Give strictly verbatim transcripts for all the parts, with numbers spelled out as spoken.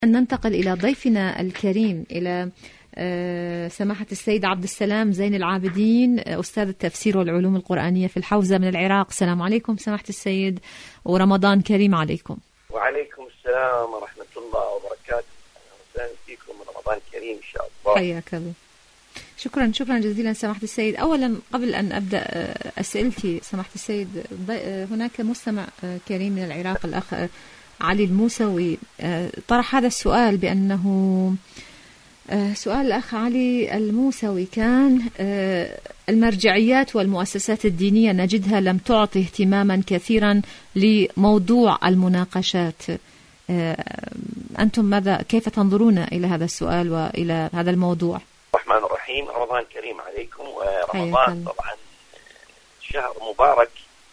أن ننتقل إلى ضيفنا الكريم، إلى سماحة السيد عبد السلام زين العابدين، أستاذ التفسير والعلوم القرآنية في الحوزة من العراق. السلام عليكم سماحة السيد، ورمضان كريم عليكم. وعليكم السلام ورحمة الله وبركاته. أهلا فيكم، رمضان كريم إن شاء الله. حياك الله. شكرا شكرا جزيلا سماحة السيد. أولا قبل أن أبدأ أسئلتي سماحة السيد، هناك مستمع كريم من العراق الأخ علي الموسوي طرح هذا السؤال، بأنه سؤال الأخ علي الموسوي كان: المرجعيات والمؤسسات الدينية نجدها لم تعطي اهتماما كثيرا لموضوع المناقشات. أنتم ماذا كيف تنظرون إلى هذا السؤال وإلى هذا الموضوع؟ الرحمن الرحيم، رمضان كريم عليكم. ورمضان طبعا شهر مبارك،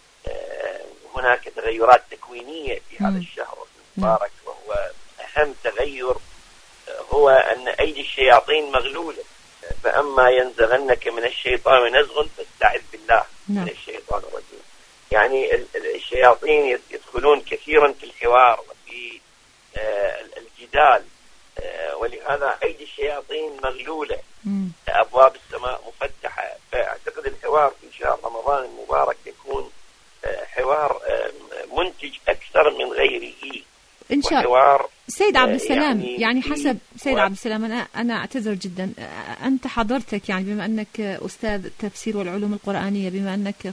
هناك تغيرات تكوينية في هذا الشهر المبارك، وهو أهم تغير هو أن أيدي الشياطين مغلولة، فأما ينزغنك من الشيطان نزغ فاستعذ بالله من الشيطان الرجيم. يعني الشياطين يدخلون كثيرا في الحوار وفي الجدال، ولهذا أيدي الشياطين مغلولة، أبواب السماء مفتحة. فأعتقد الحوار في شهر رمضان المبارك يكون حوار منتج أكثر من غيره إن شاء الله. سيد عبد السلام، يعني, يعني حسب سيد عبد السلام، أنا أنا أعتذر جدا، أنت حضرتك يعني بما أنك أستاذ التفسير والعلوم القرآنية، بما أنك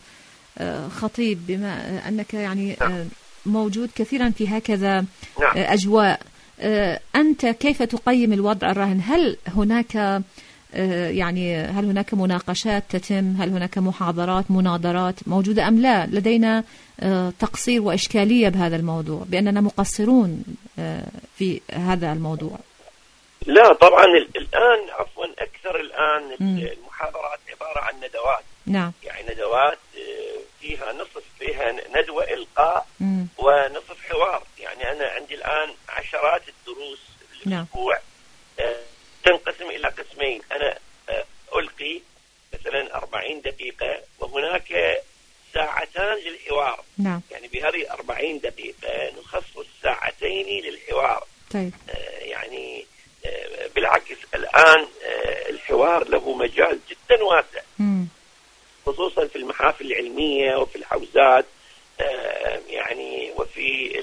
خطيب، بما أنك يعني موجود كثيرا في هكذا أجواء، أنت كيف تقيم الوضع الراهن؟ هل هناك يعني هل هناك مناقشات تتم؟ هل هناك محاضرات مناظرات موجودة أم لا؟ لدينا تقصير وإشكالية بهذا الموضوع، بأننا مقصرون في هذا الموضوع. لا طبعا الآن عفوا أكثر الآن المحاضرات عبارة عن ندوات. نعم. يعني ندوات فيها نصف فيها ندوة إلقاء م. ونصف حوار. يعني أنا عندي الآن عشرات الدروس في الأسبوع. نعم. تنقسم إلى قسمين، أنا ألقي مثلا أربعين دقيقة، وهناك ساعتان للحوار. نعم. يعني بهذه أربعين دقيقة نخصص ساعتين للحوار. طيب. يعني بالعكس الآن الحوار له مجال جدا واسع، م. خصوصا في المحافل العلمية وفي الحوزات، يعني وفي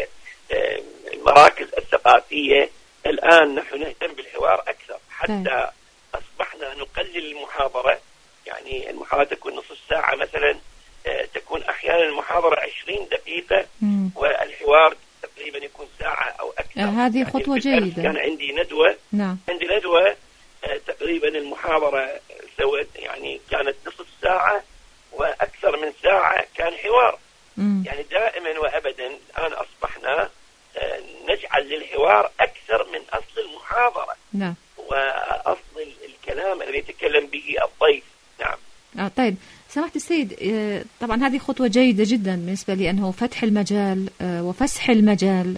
المراكز الثقافية. الآن نحن نهتم بالحوار أكثر، حتى أصبحنا نقلل المحاضرة. يعني المحاضرة تكون نصف ساعة مثلا، تكون أحيانا المحاضرة عشرين دقيقة، م. والحوار تقريبا يكون ساعة أو أكثر. آه هذه يعني خطوة جيدة. كان عندي ندوة. نعم. عندي ندوة تقريبا المحاضرة سوت يعني كانت نصف ساعة، وأكثر من ساعة كان حوار. م. يعني دائما وأبدا الآن أصبحنا نجعل للحوار أكثر من أصل المحاضرة. نعم. وأصل الكلام الذي يتكلم به الضيف. نعم. آه طيب سماحة السيد، طبعا هذه خطوة جيدة جدا بالنسبة لي، أنه فتح المجال وفسح المجال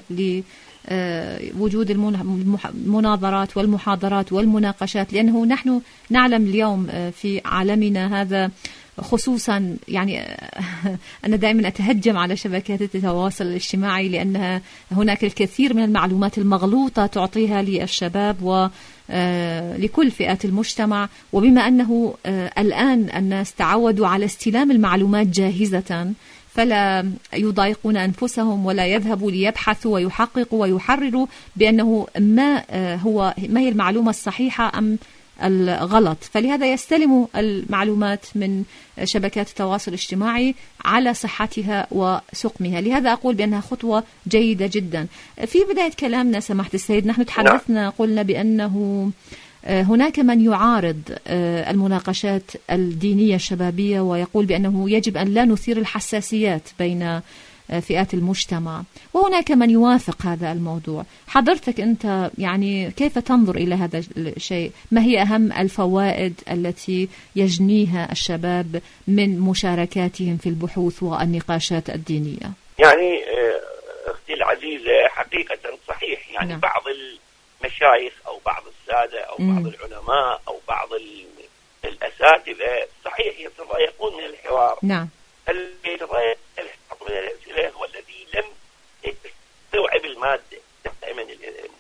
لوجود المناظرات والمحاضرات والمناقشات، لأنه نحن نعلم اليوم في عالمنا هذا خصوصا، يعني أنا دائما أتهجم على شبكات التواصل الاجتماعي، لأنها هناك الكثير من المعلومات المغلوطة تعطيها للشباب ولكل فئات المجتمع. وبما أنه الآن الناس تعودوا على استلام المعلومات جاهزة، فلا يضايقون أنفسهم ولا يذهبوا ليبحثوا ويحققوا ويحرروا بأنه ما هو ما هي المعلومة الصحيحة أم الغلط، فلهذا يستلموا المعلومات من شبكات التواصل الاجتماعي على صحتها وسقمها. لهذا أقول بأنها خطوة جيدة جدا. في بداية كلامنا سماحة السيد نحن تحدثنا، قلنا بأنه هناك من يعارض المناقشات الدينية الشبابية، ويقول بأنه يجب أن لا نثير الحساسيات بين فئات المجتمع، وهناك من يوافق هذا الموضوع. حضرتك أنت يعني كيف تنظر إلى هذا الشيء؟ ما هي أهم الفوائد التي يجنيها الشباب من مشاركاتهم في البحوث والنقاشات الدينية؟ يعني أختي العزيزة حقيقة صحيح، يعني نعم. بعض المشايخ أو بعض السادة أو م. بعض العلماء أو بعض الأساتذة صحيح يتضايقون من الحوار. نعم. الحوار من الأسئلة هو الذي لم يستوعب المادة. دائما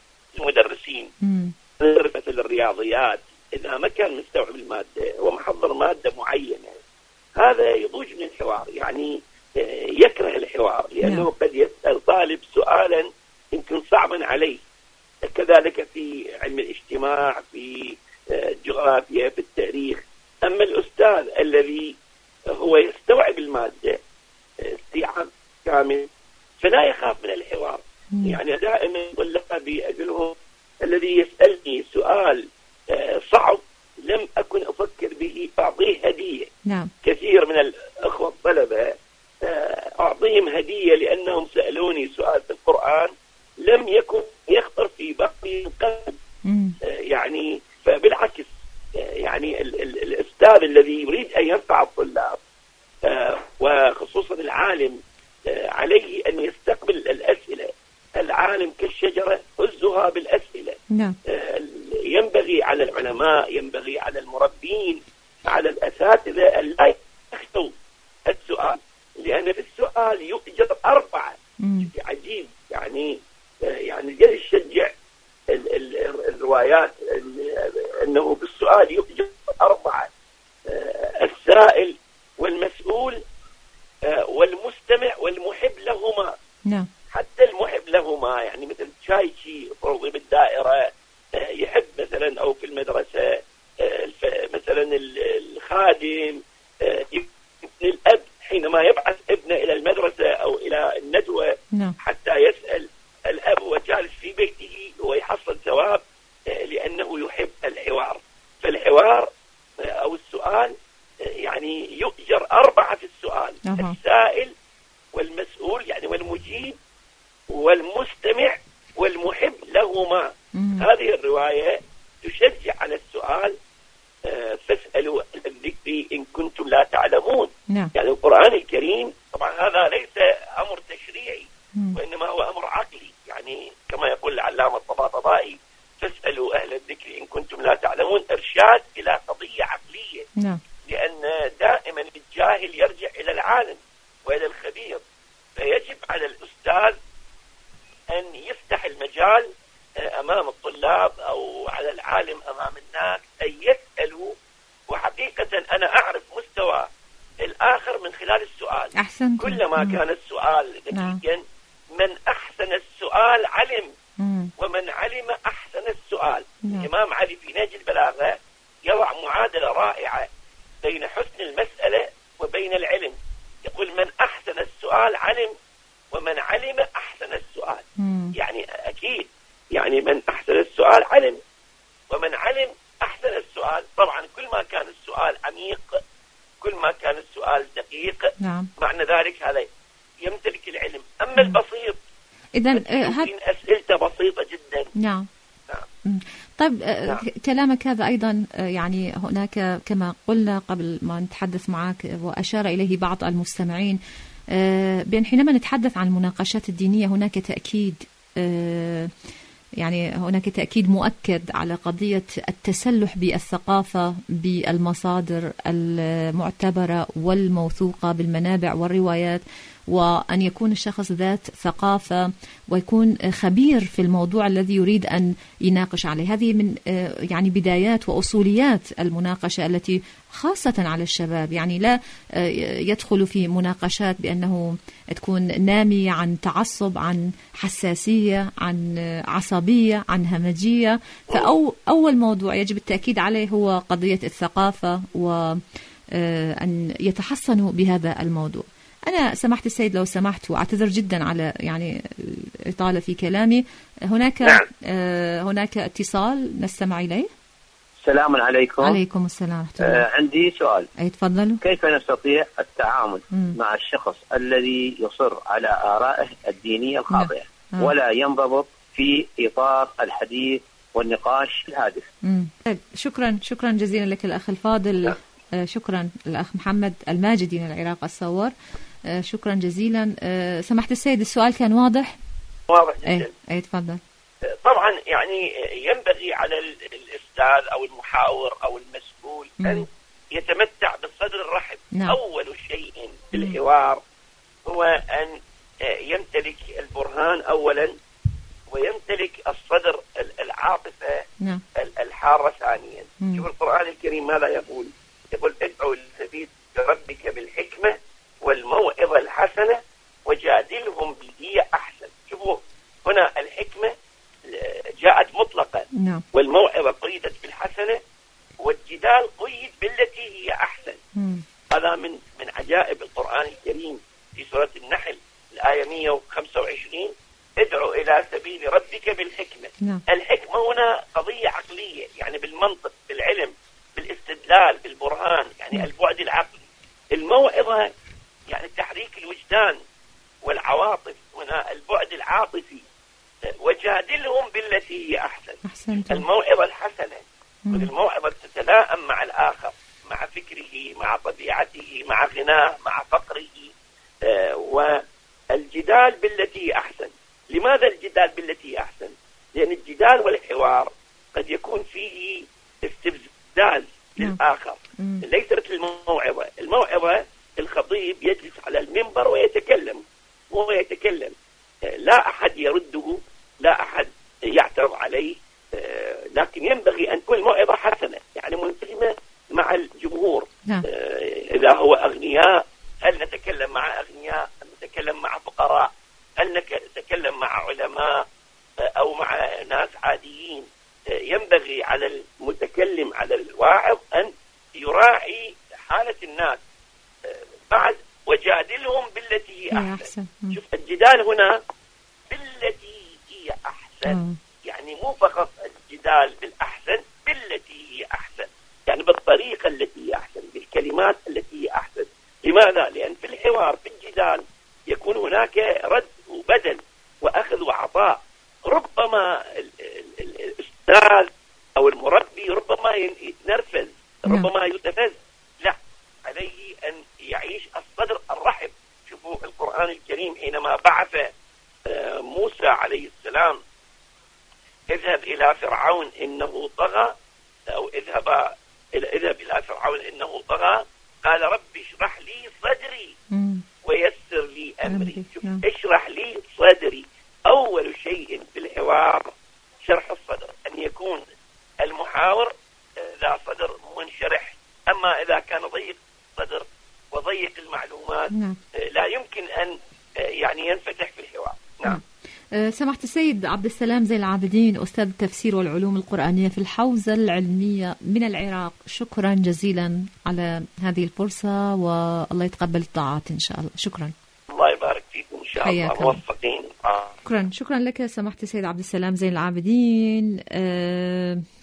المدرسين مثل الرياضيات إذا ما كان مستوعب المادة ومحضر مادة معينة هذا يضوج من الحوار، يعني يكره الحوار لأنه yeah. قد يسأل طالب سؤالا يمكن صعبا عليه. كذلك في علم الاجتماع، في الجغرافيا، في التاريخ. أما الأستاذ الذي هو يستوعب المادة استيعاب كامل فلا يخاف من الحوار. mm. يعني دائما طلابي أقول لهم الذي يسألني سؤال صعب لم أكن أفكر به أعطيه هدية. نعم. كثير من الأخوة الطلبة أعطيهم هدية لأنهم سألوني سؤال في القرآن لم يكن يخطر في بالي قبل. يعني فبالعكس يعني ال ال الأستاذ الذي يريد أن ينفع الطلاب وخصوصا العالم عليه أن يستقبل الأسئلة. العالم كالشجرة هزها بالأسئلة. نعم. ينبغي على العلماء، ينبغي على المربين، على الأساتذة أن لا يخشوا السؤال، لأن في السؤال يؤجر أربعة. عجيب يعني يعني جاي يشجع الروايات أنه بالسؤال يؤجر أربعة: السائل والمسؤول والمستمع والمحب لهما. نعم. حتى المحب لهما، يعني مثل شايشي فرضي بالدائرة يحب مثلا، أو في المدرسة مثلا الخادم، الأب حينما يبعث ابنه إلى المدرسة أو إلى الندوة no. حتى يسأل الأب وجالس في بيته ويحصل ثواب لأنه يحب الحوار. فالحوار أو السؤال يعني يؤجر أربعة في السؤال: uh-huh. السائل والمسؤول يعني والمجيب والمستمع والمحب لهما. mm-hmm. هذه الرواية تشجع على السؤال: آه فاسألوا الذكر إن كنتم لا تعلمون. no. يعني القرآن الكريم طبعا هذا ليس أمر تشريعي mm. وإنما هو أمر عقلي، يعني كما يقول العلامة الطباطبائي: فاسألوا أهل الذكر إن كنتم لا تعلمون، إرشاد إلى قضية عقلية. no. لأن دائما الجاهل يرجع إلى العالم وإلى الخبير، فيجب على الأستاذ أن يفتح المجال أمام الطلاب أو على العالم أمام الناس أن يسألوا. وحقيقة أنا أعرف مستوى الآخر من خلال السؤال. أحسنت. كلما كان السؤال ذكيا من أحسن السؤال علم، مم. ومن علم أحسن السؤال. نعم. الإمام علي في نهج البلاغة يضع معادلة رائعة بين حسن المسألة وبين العلم. يقول: من أحسن السؤال علم، ومن علم أحسن السؤال. مم. يعني أكيد يعني من أحسن السؤال علم، ومن علم أحسن السؤال. طبعا كل ما كان السؤال عميق كل ما كان السؤال دقيق. نعم. معنى ذلك هذا يمتلك العلم. أما مم. البسيط إذن هل... أسئلته بسيطة جدا. نعم. نعم. طيب نعم. كلامك هذا أيضا يعني هناك كما قلنا قبل ما نتحدث معك وأشار إليه بعض المستمعين بأن حينما نتحدث عن المناقشات الدينية هناك تأكيد، يعني هناك تأكيد مؤكد على قضية التسلح بالثقافة بالمصادر المعتبرة والموثوقة بالمنابع والروايات، وأن يكون الشخص ذات ثقافة ويكون خبير في الموضوع الذي يريد أن يناقش عليه. هذه من يعني بدايات وأصوليات المناقشة التي خاصة على الشباب، يعني لا يدخل في مناقشات بأنه تكون نامية عن تعصب، عن حساسية، عن عصبية، عن همجية. فأول موضوع يجب التأكيد عليه هو قضية الثقافة وأن يتحصنوا بهذا الموضوع. أنا سمحت السيد لو سمحت وأعتذر جدا على يعني الإطالة في كلامي. هناك نعم. آه هناك اتصال نستمع إليه. السلام عليكم. عليكم السلام ورحمة الله. آه عندي سؤال. أي تفضلوا. كيف نستطيع التعامل مم. مع الشخص الذي يصر على آرائه الدينية الخاطئة نعم. ولا ينضبط في إطار الحديث والنقاش الهادف؟ مم. طيب شكرا شكرا جزيلا لك الأخ الفاضل. نعم. آه شكرا الأخ محمد الماجدي من العراق الصور. آه شكرا جزيلا. آه سمحت السيد السؤال كان واضح؟ واضح جدا. أي, أي تفضل. طبعا يعني ينبغي على الأستاذ أو المحاور أو المسؤول مم. أن يتمتع بالصدر الرحب. نعم. أول شيء في الحوار هو أن يمتلك البرهان أولا، ويمتلك الصدر العاطفي الكريم ماذا يقول؟ يقول ادعو لسبيل ربك بالحكمة والموعظة الحسنة وجادلهم بالتي أحسن. شوفوا هنا الحكمة جاءت مطلقة نعم. والموعظة قيدت بالحسنة والجدال قيد بالتي هي أحسن. مم. هذا من من عجائب القرآن الكريم. في سورة النحل الآية مئة وخمسة وعشرين ادعو إلى سبيل ربك بالحكمة. نعم. الحكمة هنا قضية عقلية، يعني بالمنطق، بالعلم، بالاستدلال، بالبرهان، يعني نعم. البعد العقلي. الموعظة يعني تحريك الوجدان والعواطف، هنا البعد العاطفي. وجادلهم بالتي هي أحسن. أحسنتم. الموعظة الحسنة، والموعظة تتلائم مع الآخر، مع فكره، مع طبيعته، مع غناه، مع فقره. آه والجدال بالتي هي أحسن. لماذا الجدال بالتي هي أحسن؟ لأن الجدال والحوار قد يكون فيه استفزاز للآخر، ليس مثل الموعظة. الموعظة الخطيب يجلس على المنبر ويتكلم، هو يتكلم، لا أحد يرده، لا أحد يعترض عليه، لكن ينبغي أن تكون الموعظة حسنة، يعني ملتزمة مع الجمهور. إذا هو أغنياء هل نتكلم مع أغنياء، هل نتكلم مع فقراء، هل نتكلم مع علماء أو مع ناس عاديين. ينبغي على المتكلم، على الواعظ، أن يراعي حالة الناس. بعد وجادلهم بالتي هي أحسن. أحسن. شوف الجدال هنا بالتي هي أحسن. م. يعني مو فقط الجدال بالأحسن، بالتي هي أحسن، يعني بالطريقة التي هي أحسن، بالكلمات التي هي أحسن. لماذا؟ لأن في الحوار، في الجدال، يكون هناك رد وبدل وأخذ وعطاء. ربما الأستاذ أو المربي ربما يتنرفز، ربما يتفز، لا، عليه أن يعيش الصدر الرحب. شوفوا القرآن الكريم حينما بعث موسى عليه السلام اذهب إلى فرعون إنه طغى، أو اذهب اذهب إلى فرعون إنه طغى، قال رب اشرح لي صدري ويسر لي أمري. اشرح لي صدري. أول شيء في الحوار شرح الصدر، أن يكون المحاور ذا صدر منشرح. أما إذا كان ضيق صدر وضيق المعلومات نعم. لا يمكن أن يعني ينفتح في الحوار. نعم. أه سماحة السيد عبد السلام زين العابدين، أستاذ التفسير والعلوم القرآنية في الحوزة العلمية من العراق، شكرا جزيلا على هذه الفرصة، والله يتقبل الطاعات إن شاء الله. شكرا. الله يبارك فيكم إن شاء الله، موفقين. شكرا شكرا لك سماحة السيد عبد السلام زين العابدين. أه